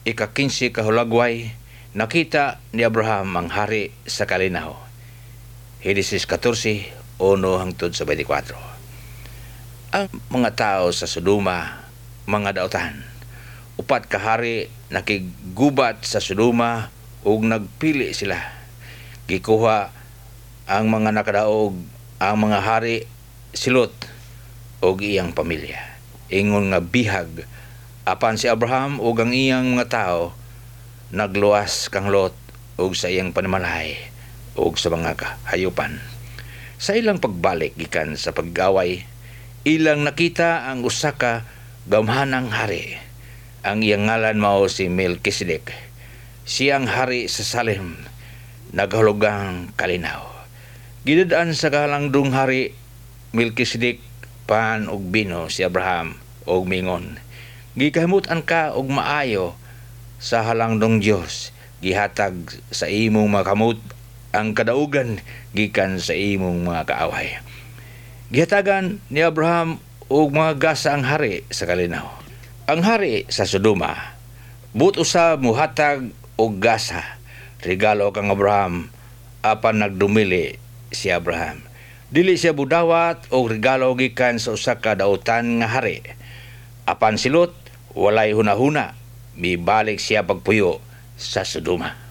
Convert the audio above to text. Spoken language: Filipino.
ika-15 kahulagway, nakita ni Abraham ang hari sa kalinaw. Henesis 14, 1-24. Ang mga tao sa Sodoma, mga dautan, upat ka hari nakigubat sa Sodoma ug nagpili sila. Gikuha ang mga nakadaog, ang mga hari si Lot ug iyang pamilya. Ingon nga bihag apan si Abraham ug ang iyang mga tao nagluwas kang Lot ug sa iyang panimalay ug sa mga hayupan. Sa ilang pagbalik gikan sa paggaway, ilang nakita ang usa ka gamhanang hari. Ang iyang ngalan mao si Melkisedek. Siyang hari sa Salem, naghulugang kalinaw. Gidadaan sa kahalangdong hari Melkisedek pan og bino si Abraham og mingon, gikahimutan ka og maayo sa halangdong Dios, gihatag sa imong mga kamot ang kadaugan gikan sa imong mga kaaway. Gihatagan ni Abraham og mga gasa ang hari sa kalinaw. Ang hari sa Sodoma, but usab muhatag og gasa, regalo kang Abraham, apan nagdumili si Abraham. Dili siya budawat og regalo gikan sa usa ka dautan nga hari. Apan si Lot walay hunahuna, mibalik siya pagpuyo sa Sodoma.